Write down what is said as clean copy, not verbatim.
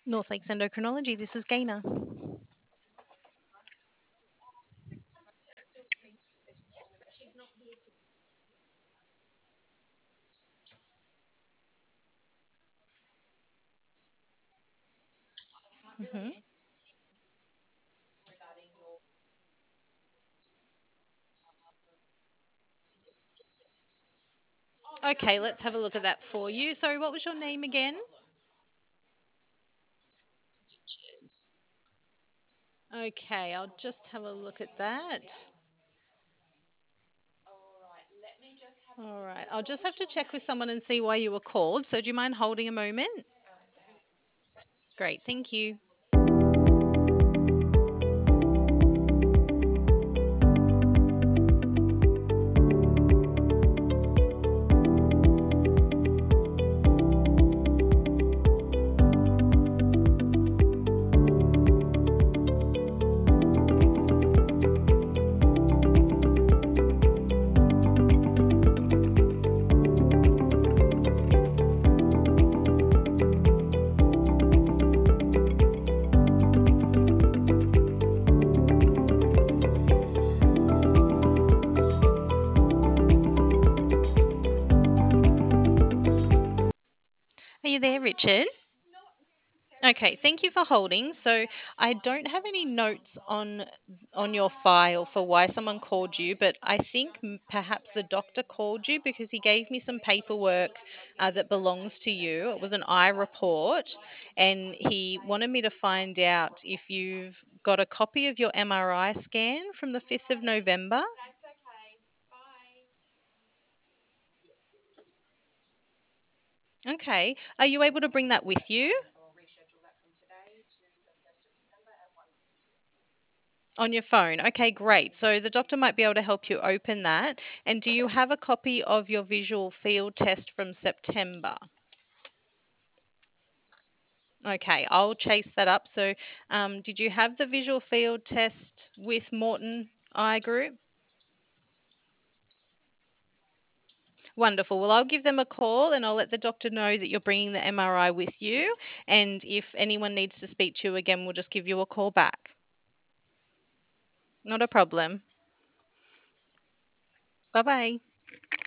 North Lakes Endocrinology. This is Gaina. Hmm. Okay, let's have a look at that for you. Sorry, what was your name again? Okay, I'll just have a look at that. All right, I'll just have to check with someone and see why you were called. So, do you mind holding a moment? Great, thank you. Are you there, Richard? Okay, thank you for holding. So I don't have any notes on your file for why someone called you, but I think perhaps the doctor called you because he gave me some paperwork that belongs to you. It was an eye report, and he wanted me to find out if you've got a copy of your MRI scan from the 5th of November. Okay, are you able to bring that with you? On your phone. Okay, great. So the doctor might be able to help you open that. And do you have a copy of your visual field test from September? Okay, I'll chase that up. So, did you have the visual field test with Morton Eye Group? Wonderful. Well, I'll give them a call and I'll let the doctor know that you're bringing the MRI with you. And if anyone needs to speak to you again, we'll just give you a call back. Not a problem. Bye bye.